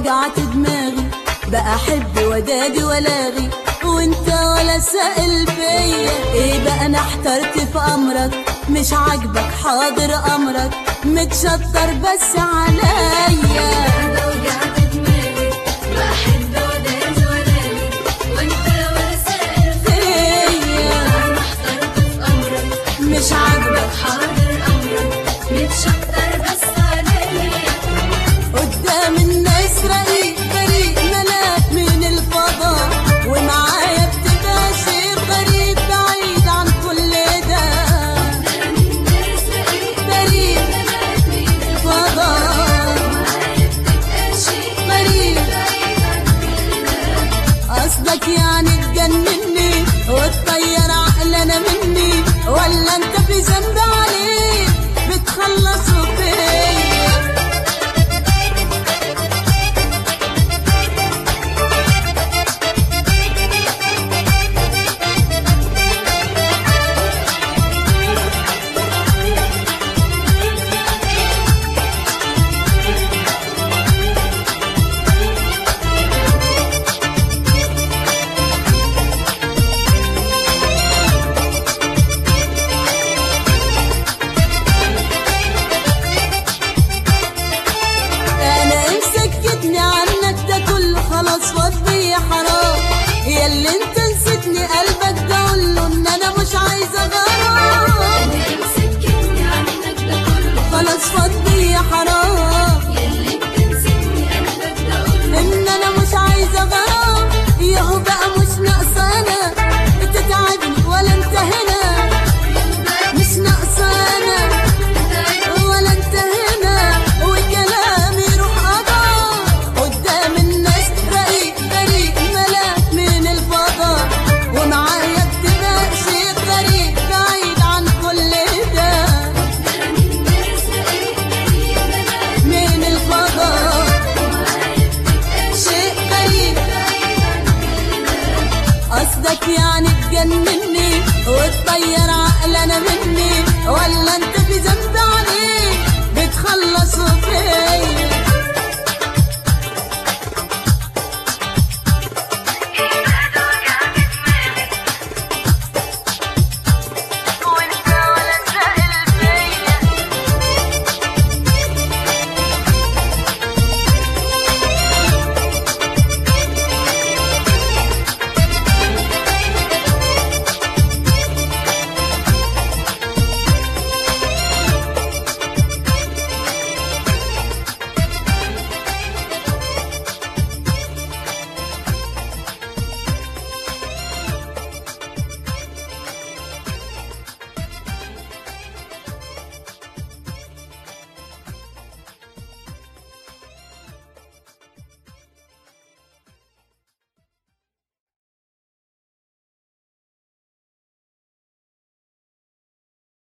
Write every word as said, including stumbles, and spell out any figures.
وجعت دماغي، بقى احب ودادي ولاغي وانت ولا سائل فيا. ايه بقى انا احترت في امرك، مش عاجبك حاضر امرك، متشطر بس عليا. انا وجعت دماغي، بقى احب ودادي ولاغي وانت ولا سائل فيا. انا احترت في امرك، مش عاجبك حاضر امرك، متشطر بس عليا. قدام الناس رقيق بريء ملاك من الفضاء، ومعايا بتبقى شيء غريب بعيد عن كل ده. قدام الناس رقيق بريء ملاك من فضاء معايا بتبقى شيء غريب، بعيد عن كل ده. قصدك يعني تجنني وتطير عقلنا مني، ولا انت في ذنب عليك بتخلصوا فيا؟ خلاص فضي حرام، ياللي انت نسيتني قلبك ده قوله ان انا مش عايزه غرام. انا امسك عني عنك ده كله، خلاص فضي حرام